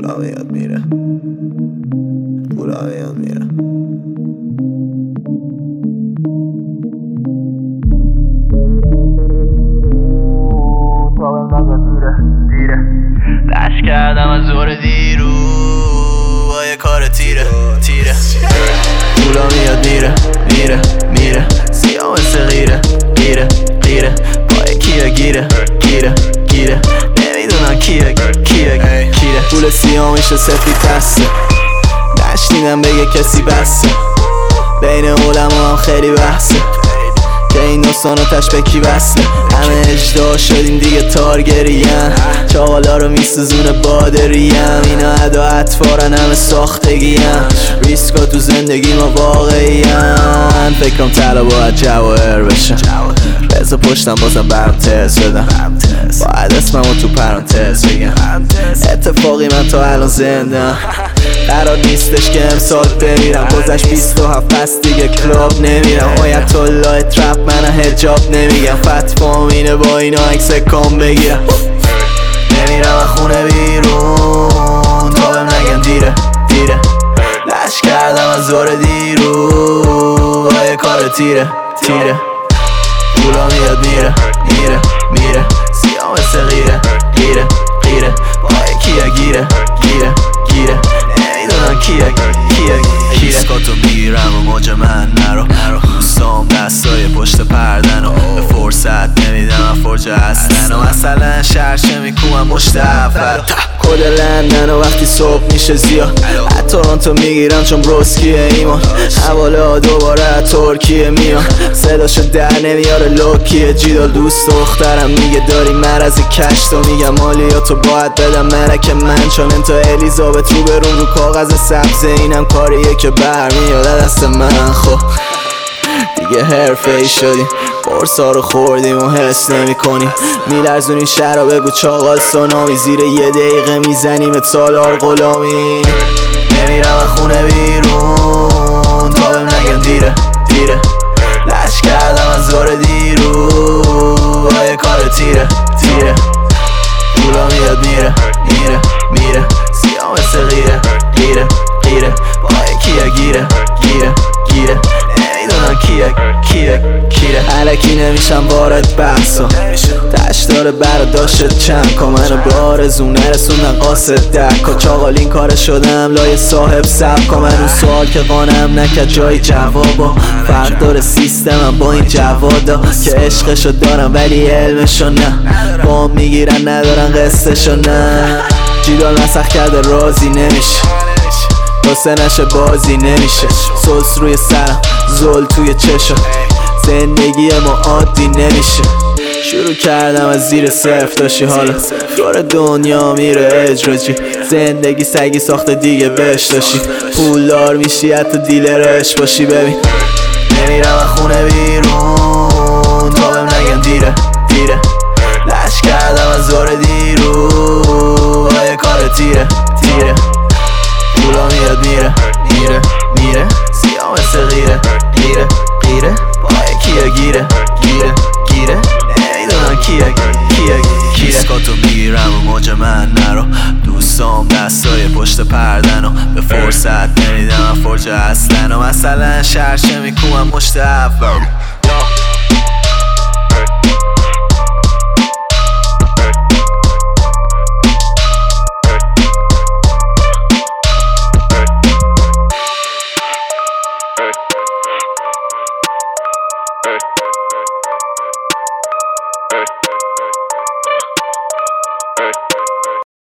پولا میاد میره، پولا میاد میره. دشت کردم از زور دیرو با یه کار تیره پولا میاد میره میره میره، سیاه مثل غیره غیره غیره، با کیه گیره گیره گیره، نمیدونم کیه پول سیاه میشه سفید تسته، نشنیدم بگه کسی بسته، بین علما هم خیلی بحثه که این داستان آتش به کی وصله. همه اجدا شدیم دیگه تارگریم، چاقالا رو میسوزونه بادریم، اینا ادا اطفارن همه ساختگیم، ریسکا تو زندگی ما واقعیم، فکرم طلا باید جواهر بشن، بذار پشتم بازم برم تز بدم، باید اسممو تو پرانتز بگم، اتفاقی من تا الان زندم، قرار نیستش که امسال بمیرم، گذشت 27 پس دیگه کلاب نمیرم، آیت الله ترپ من حجاب نمیگم، فتوام اینه با اینا عکس کام بگیرم، نمیرم از خونه بیرون تا بهم نگن دیره لش کردم از زور دیرو با یه کار تیره پولا میاد میره میره، سیاه مثل غیره غیره، با کیه گیره نمیدونم کیه ریسکاتو میگیرم و موج من نرو، دوستام دستای پشت پردن و به فرصت نمیدم فرجه هستن و مثلا شرشه میکومم مشت اول کل لندن و وقتی صبح میشه زیاد تورنتو میگیرم چون بروسکیه ایمان، حواله دوباره ترکیه میان، صداشو در نمیاره لوکیه جیدال، دوست دخترم میگه داری مرض کشت و میگم مالیاتو باید بدم مرک من، چون انتا الیزابت رو برون رو کاغذ سبز، اینم کاریه که برمیاد دست من. خب دیگه حرفه ای شدیم، قرصا رو خوردیم و حس نمی کنیم، میلرزونی شهر رو بگو چاقال سونامی، زیر یه دقیقه میزنیم سالار غلامی، نمیرم از خونه بیرون تا بهم نگن دیره لش کردم از زور دیرو با یه کار تیره پولا میاد میره سیاه مثل غیره با کیه گیره نمیدونم کیه علکی نمیشم وارد بحثا، تش داره برداشت چند کا، منو به آرزو نرسوندن قاصد دکا، چاقال این کار شدم لای صاحب سبکا، من اون سوال که قانم نکرد جای جوابا، فرق داره سیستمم با این جوادا که عشقشو دارم ولی علمشو نه، بام میگیرن ندارن قصهشو نه، جیدال مسخ کرده راضی نمیشه، واسه نشه بازی نمیشه، سلس روی سرم زل توی چشم، زندگی ما عادی نمیشه، شروع کردم از زیر صفر داشتی حالا دور دنیا میره اجراجی، زندگی سگی ساخته دیگه بهش داشتی، پولدار میشی حتی دیلرش باشی، ببین نمیرم از خونه بیرون تا بهم نگن دیره لش کردم از زور دیرو با یه کار تیره پولا میاد میره سیاه مثل غیره با کیه گیره نمیدونم کیه ریسکاتو میگیرم و موج من نرو، دوستام دستای پشت پردن و به فرصت نمیدم فرجه هستن و مثلا شرشه میکومم مشت اول.